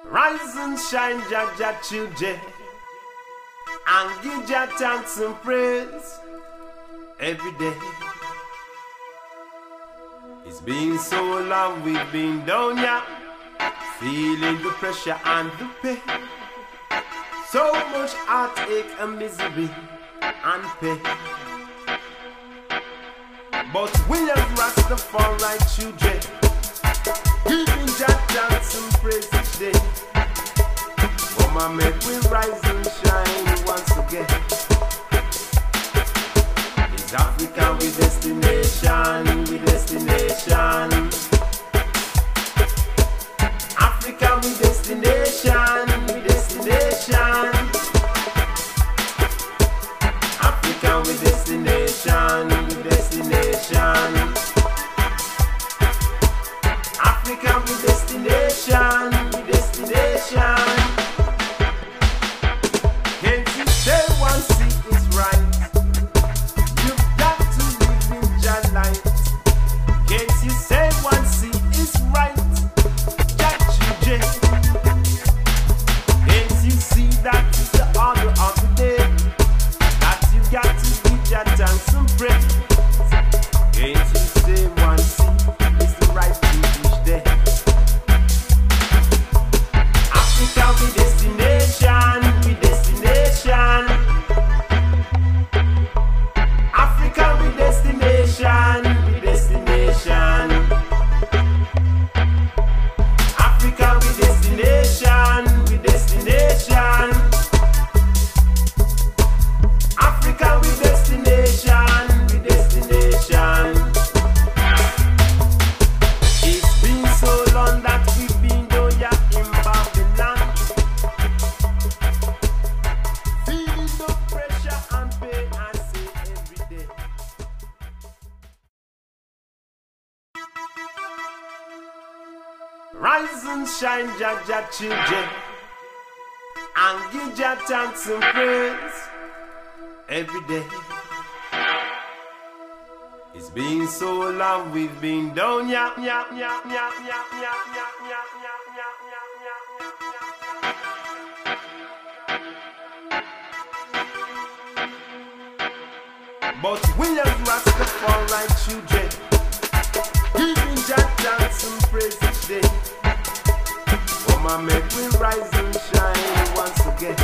Rise and shine, Jah Jah children, and give Jah thanks and praise every day. It's been so long we've been down here, feeling the pressure and the pain. So much heartache and misery and pain. But we have Rastafari children, giving Jah thanks and praise each day. Come on, make we rise and shine once again. It's Africa with destination, with destination. Africa with destination, with destination. Africa with destination, with destination. Africa with destination, with destination. Can't you say one thing is right? You've got to live in Jah light. Can't you say one thing is right? Jah children. Can't you see that it's the order of the day? That you've got to give Jah thanks and praise. Can't you say one thing is the right thing each day? Africa with destination, with destination. Africa with destination, with destination. Africa with destination, with destination. Africa with destination, with destination. It's been so long that we've been down here in Babylon, feeling the pressure and pain I see every day. Rise and shine, Jah Jah children, and give Jah thanks and praise every day. It's been so long we've been down here. But we have Rastafari children, giving Jah thanks and praise each day. Come on, make we rise and shine once again.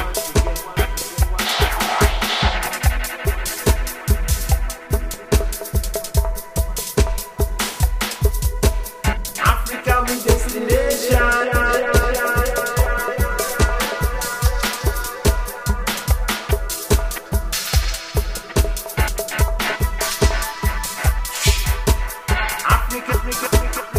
Africa with destination. Africa.